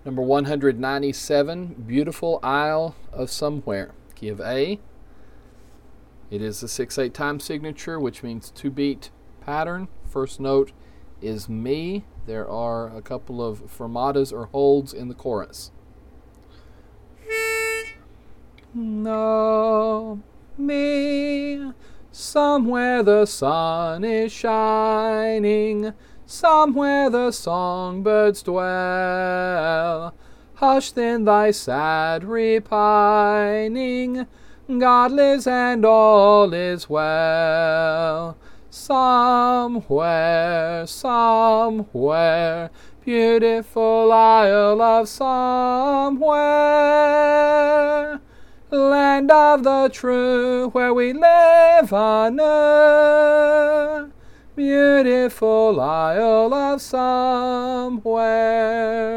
Number 197, Beautiful Isle of Somewhere. Key of A. It is a 6/8 time signature, which means 2-beat pattern. First note is mi. There are a couple of fermatas or holds in the chorus. No, me, somewhere the sun is shining, somewhere the songbirds dwell. Hushed in thy sad repining, God lives and all is well. Somewhere, somewhere, beautiful isle of somewhere, land of the true, where we live on earth, beautiful isle of somewhere.